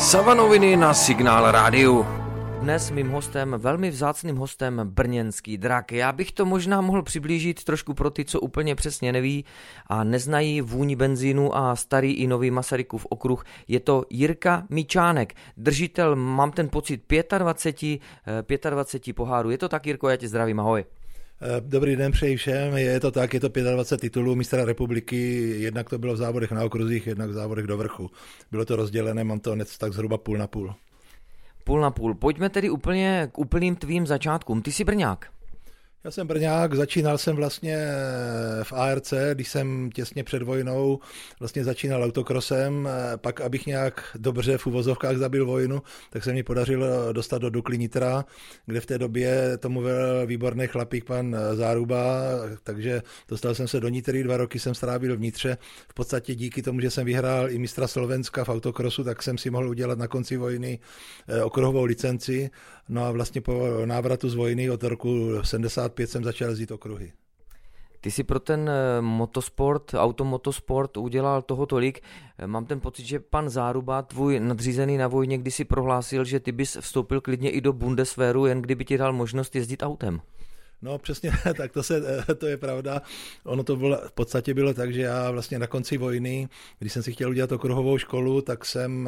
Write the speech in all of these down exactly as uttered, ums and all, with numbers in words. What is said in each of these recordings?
Savanoviny na Signál rádiu. Dnes mým hostem, velmi vzácným hostem, brněnský drak. Já bych to možná mohl přiblížit trošku pro ty, co úplně přesně neví a neznají vůni benzínu a starý i nový Masarykův okruh. Je to Jirka Mičánek, držitel, mám ten pocit, dvacet pět, dvacet pět pohárů. Je to tak, Jirko, já tě zdravím, ahoj. Dobrý den, přeji všem. Je to tak, je to dvacet pět titulů mistra republiky, jednak to bylo v závodech na okruzích, jednak v závodech do vrchu. Bylo to rozdělené, mám to hned tak zhruba půl na půl. Půl na půl. Pojďme tedy úplně k úplným tvým začátkům. Ty jsi Brňák. Já jsem Brňák, začínal jsem vlastně v A R C, když jsem těsně před vojnou vlastně začínal autokrosem, pak abych nějak dobře v uvozovkách zabil vojnu, tak se mi podařilo dostat do Dukly Nitra, kde v té době tomu byl výborný chlapík pan Záruba, takže dostal jsem se do Nitry, dva roky jsem strávil v Nitře, v podstatě díky tomu, že jsem vyhrál i mistra Slovenska v autokrosu, tak jsem si mohl udělat na konci vojny okruhovou licenci. No a vlastně po návratu z vojny od roku sedmdesát pět jsem začal jezdit okruhy. Ty si pro ten motosport, automotosport udělal toho tolik. Mám ten pocit, že pan Záruba, tvůj nadřízený na vojně, když si prohlásil, že ty bys vstoupil klidně i do Bundeswehru, jen kdyby ti dal možnost jezdit autem. No přesně, tak to, se, to je pravda. Ono to bylo, v podstatě bylo tak, že já vlastně na konci vojny, když jsem si chtěl udělat okruhovou školu, tak jsem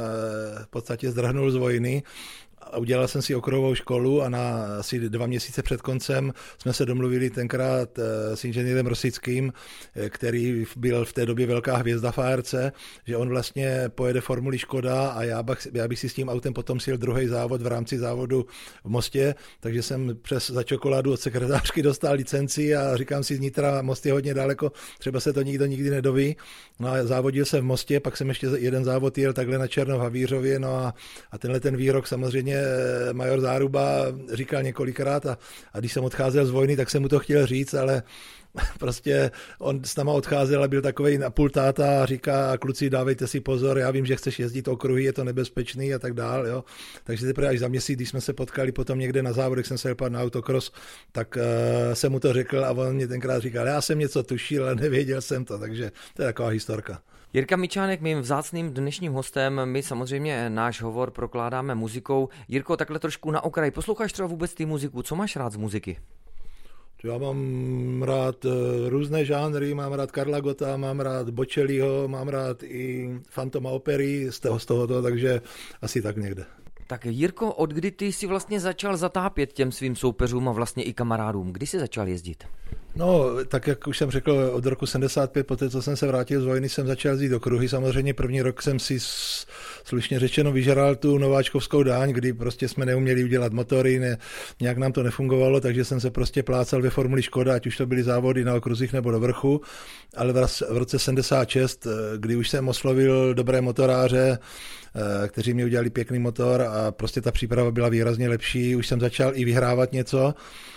v podstatě zdrhnul z vojny. A udělal jsem si okruhovou školu a na asi dva měsíce před koncem jsme se domluvili tenkrát s inženýrem Rosickým, který byl v té době velká hvězda v A R C, že on vlastně pojede formuli Škoda a já bych, já bych si s tím autem potom sjel druhý závod v rámci závodu v Mostě, takže jsem přes za čokoládu od sekretářky dostal licenci a říkám si, z Nitra Most je hodně daleko, třeba se to nikdo nikdy nedoví. No a závodil jsem v Mostě, pak jsem ještě jeden závod jel takhle na Černou v Havířově, no a, a tenhle ten výrok samozřejmě major Záruba říkal několikrát a, a když jsem odcházel z vojny, tak jsem mu to chtěl říct, ale prostě on s náma odcházel a byl takovej napůl táta a říká, kluci, dávejte si pozor, já vím, že chceš jezdit okruhy, je to nebezpečný a tak dál, jo. Takže teprve až za měsíc, když jsme se potkali potom někde na závodech, jsem se jel na autokros, tak uh, jsem mu to řekl a on mě tenkrát říkal, já jsem něco tušil, ale nevěděl jsem to, takže to je taková historka. Jirka Mičánek, mým vzácným dnešním hostem, my samozřejmě náš hovor prokládáme muzikou. Jirko, takhle trošku na okraj, posloucháš třeba vůbec ty muziku, co máš rád z muziky? Já mám rád různé žánry, mám rád Karla Gotta, mám rád Bocelliho, mám rád i Fantoma opery z toho, z tohoto, takže asi tak někde. Tak Jirko, od kdy ty jsi vlastně začal zatápět těm svým soupeřům a vlastně i kamarádům? Kdy jsi začal jezdit? No, tak jak už jsem řekl, od roku sedmdesát pět, poté co jsem se vrátil z vojny, jsem začal jezdit do kruhy. Samozřejmě první rok jsem si slušně řečeno vyžral tu nováčkovskou dáň, kdy prostě jsme neuměli udělat motory, ne, nějak nám to nefungovalo, takže jsem se prostě plácal ve formuli Škoda, ať už to byly závody na okruzích nebo do vrchu. Ale v roce sedmdesát šest, kdy už jsem oslovil dobré motoráře, kteří mi udělali pěkný motor a prostě ta příprava byla výrazně lepší, už jsem začal i vyhrávat něco.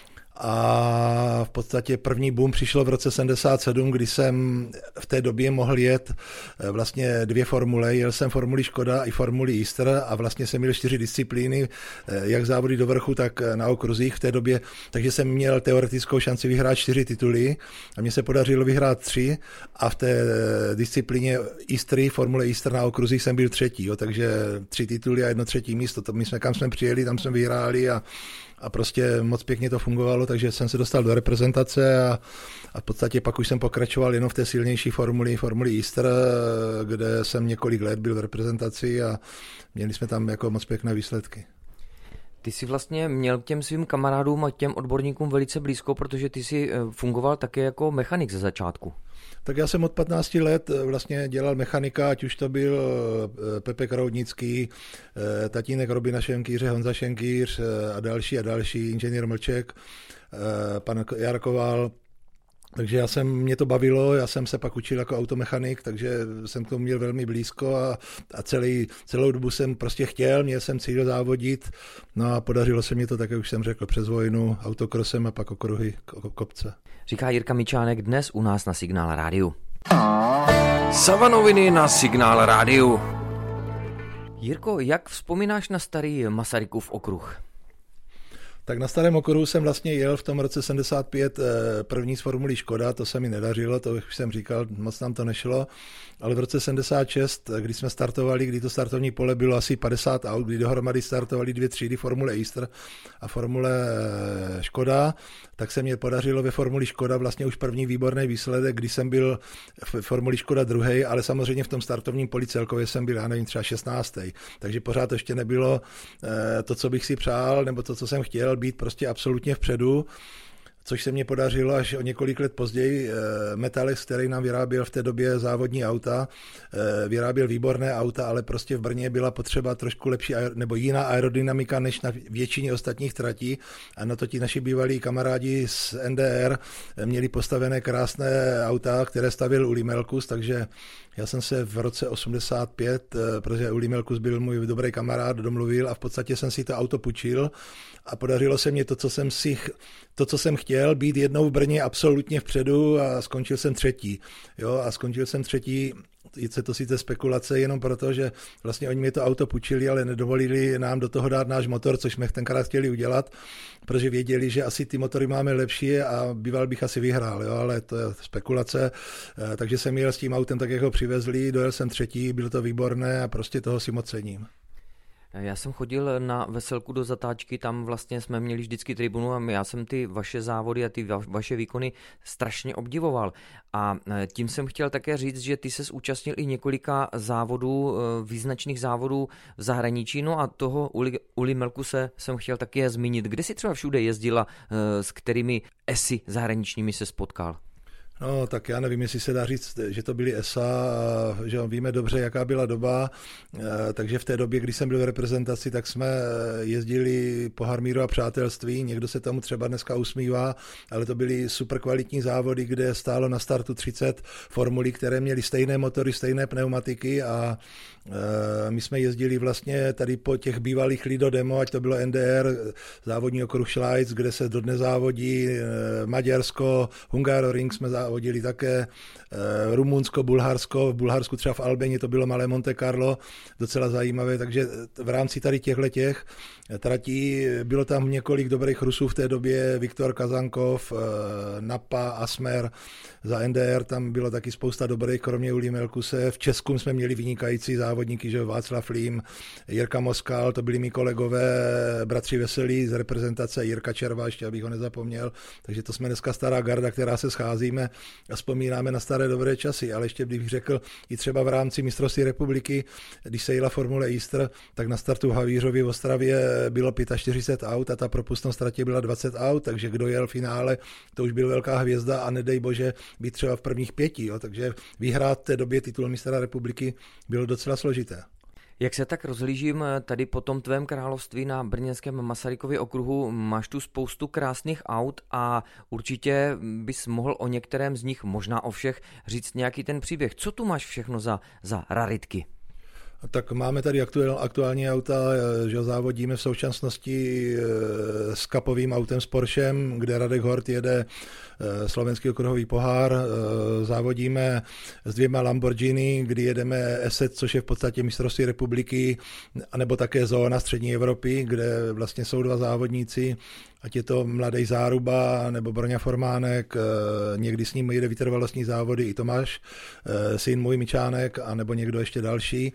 A v podstatě první boom přišlo v roce sedmdesát sedm, kdy jsem v té době mohl jet vlastně dvě formule. Jel jsem formuli Škoda i formuli Easter a vlastně jsem měl čtyři disciplíny, jak závody do vrchu, tak na okruzích v té době. Takže jsem měl teoretickou šanci vyhrát čtyři tituly a mně se podařilo vyhrát tři a v té disciplíně Eastery, formule Easter na okruzích jsem byl třetí. Jo, takže tři tituly a jedno třetí místo. To my jsme, kam jsme přijeli, tam jsme vyhráli a A prostě moc pěkně to fungovalo, takže jsem se dostal do reprezentace a, a v podstatě pak už jsem pokračoval jenom v té silnější formuli, formuli Easter, kde jsem několik let byl v reprezentaci a měli jsme tam jako moc pěkné výsledky. Ty jsi vlastně měl k těm svým kamarádům a těm odborníkům velice blízko, protože ty jsi fungoval také jako mechanik ze začátku. Tak já jsem od patnácti let vlastně dělal mechanika, ať už to byl Pepe Kroudnický, tatínek Robina Šenkýře, Honza Šenkýř a další a další, inženýr Mlček, pan Jarkoval. Takže já jsem, mě to bavilo, já jsem se pak učil jako automechanik, takže jsem k tomu měl velmi blízko a, a celý, celou dobu jsem prostě chtěl, měl jsem cíl závodit, no a podařilo se mi to, tak jak už jsem řekl, přes vojnu, autokrosem a pak okruhy, kopce. Říká Jirka Mičánek dnes u nás na Signál rádiu. Savanoviny na Signál rádiu. Jirko, jak vzpomínáš na starý Masarykův okruh? Tak na Starém okruhu jsem vlastně jel v tom roce sedmdesát pět první z formulí Škoda, to se mi nedařilo, to už jsem říkal, moc nám to nešlo, ale v roce sedmdesát šest, kdy jsme startovali, kdy to startovní pole bylo asi padesát aut, kdy dohromady startovali dvě třídy, Formule Easter a Formule Škoda, tak se mě podařilo ve Formuli Škoda vlastně už první výborný výsledek, kdy jsem byl v Formuli Škoda druhý, ale samozřejmě v tom startovním poli celkově jsem byl, já nevím, třeba šestnáctý. Takže pořád to ještě nebylo to, co bych si přál, nebo to, co jsem chtěl, být prostě absolutně vpředu, což se mně podařilo až o několik let později. Metalex, který nám vyráběl v té době závodní auta, vyráběl výborné auta, ale prostě v Brně byla potřeba trošku lepší nebo jiná aerodynamika než na většině ostatních tratí a na to ti naši bývalí kamarádi z N D R měli postavené krásné auta, které stavěl Uli Melkus, takže já jsem se v roce osmdesát pět, protože Uli Melkus byl můj dobrý kamarád, domluvil a v podstatě jsem si to auto půjčil a podařilo se mně to, co jsem si, to, co jsem chtěl, být jednou v Brně absolutně vpředu a skončil jsem třetí. Jo, a skončil jsem třetí, je to sice spekulace, jenom proto, že vlastně oni mi to auto půjčili, ale nedovolili nám do toho dát náš motor, což jsme tenkrát chtěli udělat, protože věděli, že asi ty motory máme lepší a býval bych asi vyhrál, jo, ale to je spekulace. Takže jsem jel s tím autem tak, jak ho přivezli, dojel jsem třetí, bylo to výborné a prostě toho si moc cením. Já jsem chodil na veselku do zatáčky, tam vlastně jsme měli vždycky tribunu a já jsem ty vaše závody a ty vaše výkony strašně obdivoval. A tím jsem chtěl také říct, že ty ses účastnil i několika závodů, význačných závodů v zahraničí, no a toho Uli, Uli Melkuse jsem chtěl také zmínit. Kde si třeba všude jezdila, s kterými esy zahraničními se spotkal? No, tak já nevím, jestli se dá říct, že to byly E S A, že víme dobře, jaká byla doba, takže v té době, kdy jsem byl v reprezentaci, tak jsme jezdili pohár míru a přátelství, někdo se tomu třeba dneska usmívá, ale to byly super kvalitní závody, kde stálo na startu třicet formulí, které měly stejné motory, stejné pneumatiky a my jsme jezdili vlastně tady po těch bývalých Lido Demo, ať to bylo N D R, závodní okruh Schleiz, kde se dodnes závodí, Maďarsko, Hungaroring jsme závodili také, Rumunsko, Bulharsko, v Bulharsku třeba v Albeně to bylo malé Monte Carlo, docela zajímavé, takže v rámci tady těchto těch tratí bylo tam několik dobrých Rusů v té době, Viktor Kazankov, Napa, Asmer, za N D R tam bylo taky spousta dobrých, kromě Uli Melkuse, v Česku jsme měli vynikající závodníky, že Václav Lím, Jirka Moskal, to byli mý kolegové, bratři Veselí z reprezentace, Jirka Červa, ještě abych ho nezapomněl, takže to jsme dneska stará garda, která se scházíme a vzpomínáme na staré dobré časy, ale ještě bych řekl, i třeba v rámci mistrovství republiky, když se jela Formule Easter, tak na startu v Havířově v Ostravě bylo čtyřicet pět aut a ta propustnost tratě byla dvacet aut, takže kdo jel v finále, to už byl velká hvězda a nedej bože být třeba v prvních pěti, jo, takže vyhrát v té době titul mistra republiky bylo docela složité. Jak se tak rozhlížím tady po tom tvém království na brněnském Masarykově okruhu, máš tu spoustu krásných aut a určitě bys mohl o některém z nich, možná o všech, říct nějaký ten příběh. Co tu máš všechno za, za raritky? Tak máme tady aktuál, aktuální auta, že závodíme v současnosti s kapovým autem s Porschem, kde Radek Hort jede slovenský okruhový pohár, závodíme s dvěma Lamborghini, kdy jedeme Asset, což je v podstatě mistrovství republiky, anebo také zóna střední Evropy, kde vlastně jsou dva závodníci, ať je to Mladej Záruba nebo Broňa Formánek, někdy s ním jede vytrvalostní závody i Tomáš, syn můj Mičánek, anebo někdo ještě další.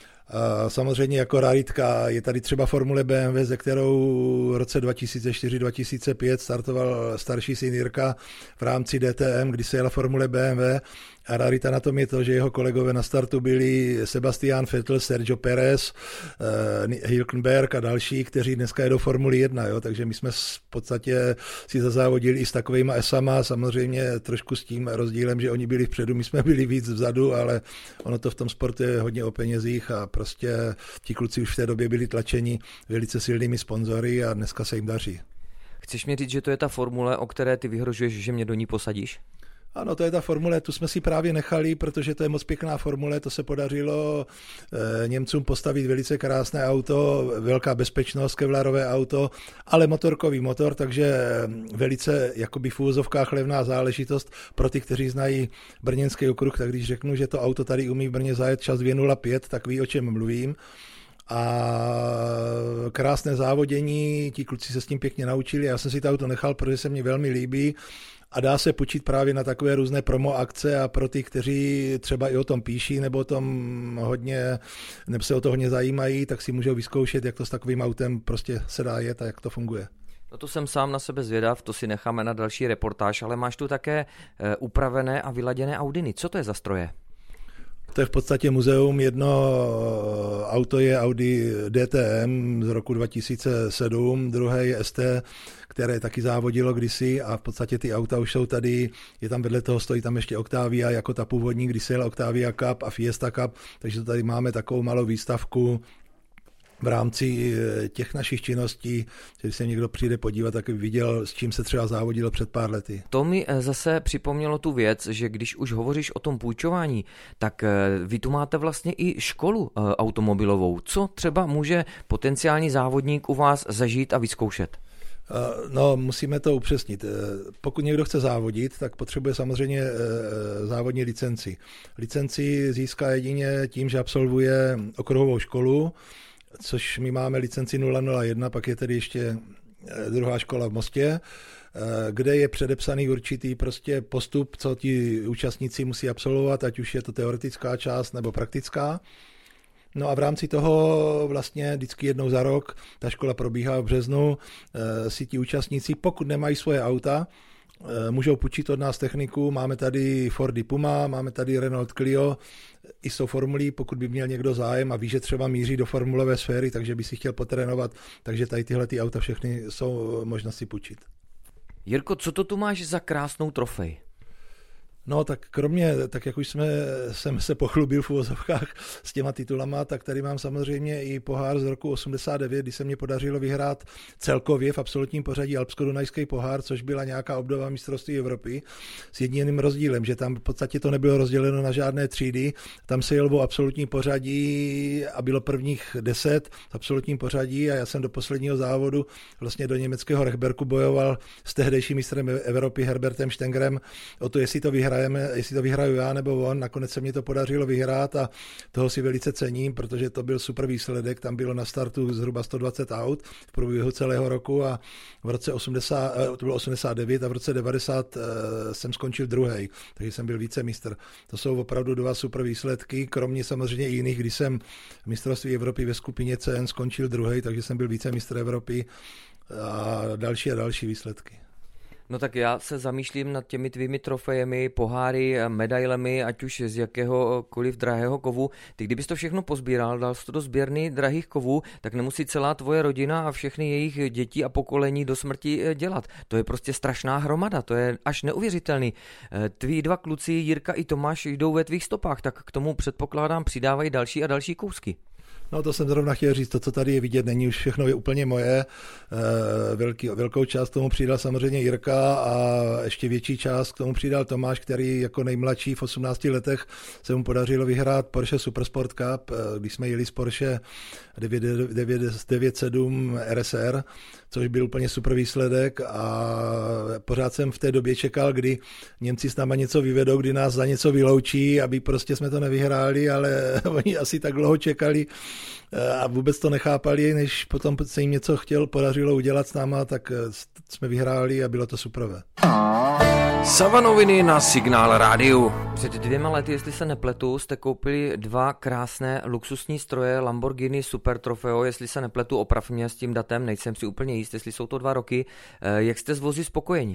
Samozřejmě jako raritka je tady třeba Formule B M W, ze kterou v roce dva tisíce čtyři dva tisíce pět startoval starší syn Jirka v rámci D T M, kdy se jela Formule B M W. A rarita na tom je to, že jeho kolegové na startu byli Sebastian Vettel, Sergio Perez, eh, Hülkenberg a další, kteří dneska jedou Formuli jedna, jo? Takže my jsme v podstatě si zazávodili i s takovýma esama, samozřejmě trošku s tím rozdílem, že oni byli vpředu, my jsme byli víc vzadu, ale ono to v tom sportu je hodně o penězích a prostě ti kluci už v té době byli tlačeni velice silnými sponzory a dneska se jim daří. Chceš mi říct, že to je ta formule, o které ty vyhrožuješ, že mě do ní posadíš? Ano, to je ta formule, tu jsme si právě nechali, protože to je moc pěkná formule, to se podařilo e, Němcům postavit velice krásné auto, velká bezpečnost, kevlarové auto, ale motorkový motor, takže velice jakoby v úvozovkách levná záležitost pro ty, kteří znají brněnský okruh, tak když řeknu, že to auto tady umí v Brně zajet čas dvě nula pět, tak ví, o čem mluvím. a krásné závodění, ti kluci se s tím pěkně naučili, já jsem si to auto nechal, protože se mi velmi líbí a dá se půjčit právě na takové různé promo akce a pro ty, kteří třeba i o tom píší nebo o tom hodně, nebo se o to hodně zajímají, tak si můžou vyzkoušet, jak to s takovým autem prostě se dá jet a jak to funguje. No to jsem sám na sebe zvědav, to si necháme na další reportáž, ale máš tu také e, upravené a vyladěné Audiny. Co to je za stroje? To je v podstatě muzeum. Jedno auto je Audi D T M z roku dva tisíce sedm, druhé je S T, které taky závodilo kdysi a v podstatě ty auta už jsou tady. Je tam vedle toho, stojí tam ještě Octavia jako ta původní, když se jela Octavia Cup a Fiesta Cup, takže tady máme takovou malou výstavku v rámci těch našich činností, že když se někdo přijde podívat, tak by viděl, s čím se třeba závodilo před pár lety. To mi zase připomnělo tu věc, že když už hovoříš o tom půjčování, tak vy tu máte vlastně i školu automobilovou. Co třeba může potenciální závodník u vás zažít a vyzkoušet? No, musíme to upřesnit. Pokud někdo chce závodit, tak potřebuje samozřejmě závodní licenci. Licenci získá jedině tím, že absolvuje okruhovou školu, což my máme licenci nula nula jedna, pak je tedy ještě druhá škola v Mostě, kde je předepsaný určitý prostě postup, co ti účastníci musí absolvovat, ať už je to teoretická část nebo praktická. No a v rámci toho vlastně vždycky jednou za rok, ta škola probíhá v březnu, si ti účastníci, pokud nemají svoje auta, můžou půjčit od nás techniku. Máme tady Fordy Puma, máme tady Renault Clio, i jsou formulí, pokud by měl někdo zájem a ví, že třeba míří do formulové sféry, takže by si chtěl potrénovat, takže tady tyhle ty auta všechny jsou možnosti půjčit. Jirko, co to tu máš za krásnou trofej? No tak kromě, tak jak už jsme jsem se pochlubil v uvozovkách s těma titulama, tak tady mám samozřejmě i pohár z roku osmdesát devět, kdy se mě podařilo vyhrát celkově v absolutním pořadí Alpsko-Dunajský pohár, což byla nějaká obdoba mistrovství Evropy s jediným rozdílem, že tam v podstatě to nebylo rozděleno na žádné třídy, tam se jelo o absolutní pořadí a bylo prvních deset v absolutním pořadí a já jsem do posledního závodu vlastně do německého Rechberku bojoval s tehdejším mistrem Evropy Herbertem Stengerem o to, jestli to vyhrál jestli to vyhraju já nebo on, nakonec se mi to podařilo vyhrát a toho si velice cením, protože to byl super výsledek, tam bylo na startu zhruba sto dvacet aut v průběhu celého roku a v roce osmdesát, to bylo osmdesát devět a v roce devadesát jsem skončil druhý, takže jsem byl vícemistr. To jsou opravdu dva super výsledky, kromě samozřejmě i jiných, když jsem v mistrovství Evropy ve skupině C N skončil druhý, takže jsem byl vícemistr Evropy a další a další výsledky. No tak já se zamýšlím nad těmi tvými trofejemi, poháry, medailemi, ať už z jakéhokoliv drahého kovu. Ty kdybys to všechno pozbíral, dal jsi to do sběrny drahých kovů, tak nemusí celá tvoje rodina a všechny jejich děti a pokolení do smrti dělat. To je prostě strašná hromada, to je až neuvěřitelný. Tví dva kluci, Jirka i Tomáš, jdou ve tvých stopách, tak k tomu předpokládám přidávají další a další kousky. No to jsem zrovna chtěl říct, to, co tady je vidět, není už všechno je úplně moje. Velký, velkou část k tomu přidal samozřejmě Jirka a ještě větší část k tomu přidal Tomáš, který jako nejmladší v osmnácti letech se mu podařilo vyhrát Porsche Supersport Cup, když jsme jeli z Porsche devět set sedm R S R, což byl úplně super výsledek a pořád jsem v té době čekal, kdy Němci s náma něco vyvedou, kdy nás za něco vyloučí, aby prostě jsme to nevyhráli, ale oni asi tak dlouho čekali a vůbec to nechápali, než potom se jim něco chtěl, podařilo udělat s náma, tak jsme vyhráli a bylo to superové. Savanoviny na Signál rádiu. Před dvěma lety, jestli se nepletu, jste koupili dva krásné luxusní stroje Lamborghini Super Trofeo, jestli se nepletu, oprav mě s tím datem, nejsem si úplně jist, jestli jsou to dva roky. Jak jste s vozy spokojeni?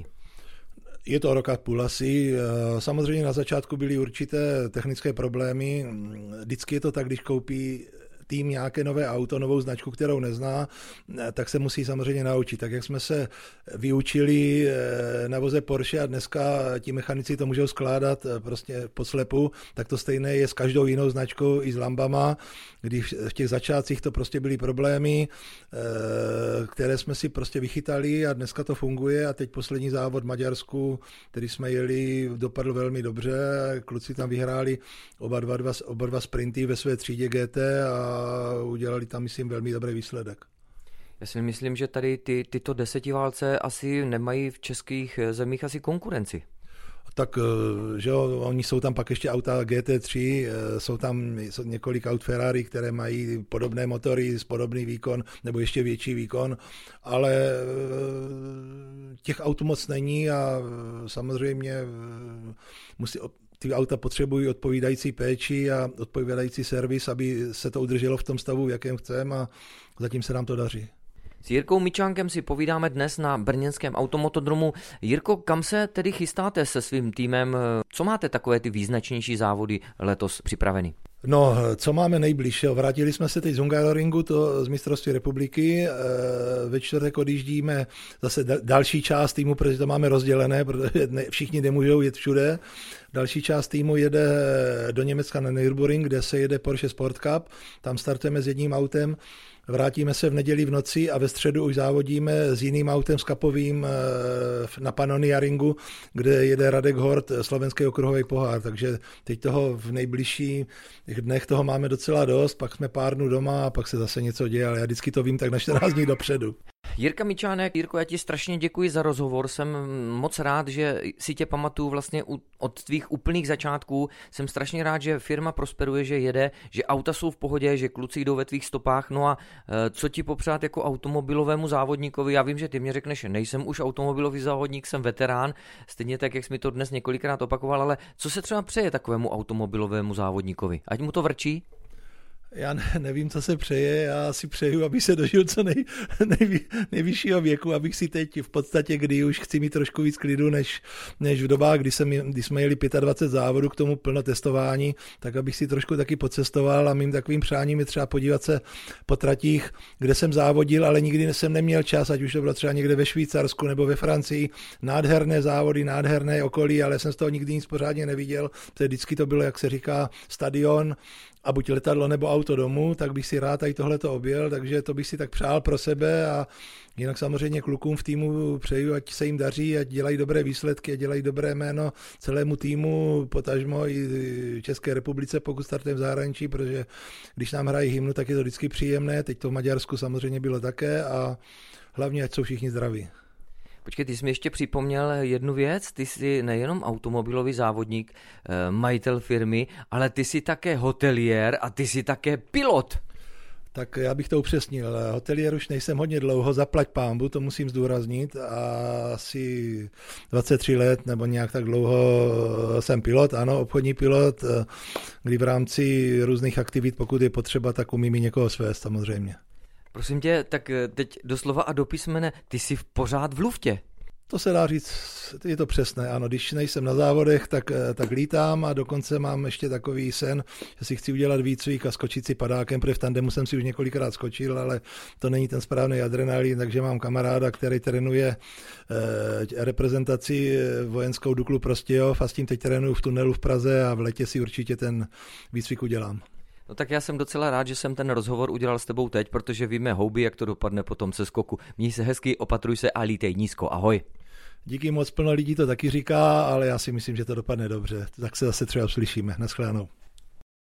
Je to rok a půl asi. Samozřejmě na začátku byly určité technické problémy. Vždycky je to tak, když koupí tým nějaké nové auto, novou značku, kterou nezná, tak se musí samozřejmě naučit. Tak jak jsme se vyučili na voze Porsche a dneska ti mechanici to můžou skládat prostě po slepu, tak to stejné je s každou jinou značkou i s Lambama, když v těch začátcích to prostě byly problémy, které jsme si prostě vychytali a dneska to funguje a teď poslední závod v Maďarsku, který jsme jeli, dopadl velmi dobře, kluci tam vyhráli oba dva, dva, oba dva sprinty ve své třídě G T a udělali tam, myslím, velmi dobrý výsledek. Já si myslím, že tady ty, tyto desetiválce asi nemají v českých zemích asi konkurenci. Tak, že jo, oni jsou tam pak ještě auta G T tři, jsou tam jsou několik aut Ferrari, které mají podobné motory, podobný výkon, nebo ještě větší výkon, ale těch aut moc není a samozřejmě musí, ty auta potřebují odpovídající péči a odpovídající servis, aby se to udrželo v tom stavu, v jakém chceme, a zatím se nám to daří. S Jirkou Mičánkem si povídáme dnes na brněnském automotodromu. Jirko, kam se tedy chystáte se svým týmem? Co máte takové ty význačnější závody letos připraveny? No, co máme nejbliž? Vrátili jsme se teď z Hungaroringu, to z mistrovství republiky. Ve čtvrtek odjíždíme zase další část týmu, protože to máme rozdělené, protože všichni nemůžou jet všude. Další část týmu jede do Německa na Nürburgring, kde se jede Porsche Sport Cup. Tam startujeme s jedním autem. Vrátíme se v neděli v noci a ve středu už závodíme s jiným autem, s kapovým na Pannonia Ringu, kde jede Radek Hort, slovenský okruhový pohár. Takže teď toho v nejbližších dnech toho máme docela dost, pak jsme pár dnů doma a pak se zase něco děje, ale já vždycky to vím tak na čtrnáct dní dopředu. Jirka Mičánek, Jirko, já ti strašně děkuji za rozhovor, jsem moc rád, že si tě pamatuju vlastně od tvých úplných začátků, jsem strašně rád, že firma prosperuje, že jede, že auta jsou v pohodě, že kluci jdou ve tvých stopách, no a co ti popřát jako automobilovému závodníkovi, já vím, že ty mě řekneš, nejsem už automobilový závodník, jsem veterán, stejně tak, jak jsi mi to dnes několikrát opakoval, ale co se třeba přeje takovému automobilovému závodníkovi, ať mu to vrčí? Já ne, nevím, co se přeje, já si přeju, abych se dožil co nej, nejvý, nejvyššího věku, abych si teď v podstatě, kdy už chci mít trošku víc klidu, než, než v dobách, kdy, jsem, kdy jsme jeli dvacet pět závodů k tomu plno testování, tak abych si trošku taky pocestoval a mým takovým přáním je třeba podívat se po tratích, kde jsem závodil, ale nikdy jsem neměl čas, ať už to bylo třeba někde ve Švýcarsku nebo ve Francii, nádherné závody, nádherné okolí, ale jsem z toho nikdy nic pořádně neviděl, protože vždycky to bylo, jak se říká, stadion, a buď letadlo nebo auto domů, tak bych si rád tady tohleto objel, takže to bych si tak přál pro sebe a jinak samozřejmě klukům v týmu přeju, ať se jim daří, ať dělají dobré výsledky, ať dělají dobré jméno celému týmu, potažmo i České republice, pokud startujeme v zahraničí, protože když nám hrají hymnu, tak je to vždycky příjemné, teď to v Maďarsku samozřejmě bylo také a hlavně, ať jsou všichni zdraví. Počkej, ty jsi mi ještě připomněl jednu věc, ty jsi nejenom automobilový závodník, majitel firmy, ale ty jsi také hoteliér a ty jsi také pilot. Tak já bych to upřesnil. Hoteliér už nejsem hodně dlouho, zaplať pánbu, to musím zdůraznit, a asi dvacet tři let nebo nějak tak dlouho jsem pilot, ano, obchodní pilot, kdy v rámci různých aktivit, pokud je potřeba, tak umím i někoho svést samozřejmě. Prosím tě, tak teď doslova a do písmene, ty jsi pořád v luftě. To se dá říct, je to přesné, ano, když nejsem na závodech, tak, tak lítám a dokonce mám ještě takový sen, že si chci udělat výcvik a skočit si padákem, protože v tandemu jsem si už několikrát skočil, ale to není ten správný adrenalin, takže mám kamaráda, který trénuje eh, reprezentaci vojenskou Duklu Prostějov a s tím teď trénuju v tunelu v Praze a v létě si určitě ten výcvik udělám. No tak já jsem docela rád, že jsem ten rozhovor udělal s tebou teď, protože víme houby, jak to dopadne po tom seskoku. Měj se hezky, opatruj se a lítej nízko. Ahoj. Díky moc, plno lidí to taky říká, ale já si myslím, že to dopadne dobře. Tak se zase třeba uslyšíme. Naschledanou.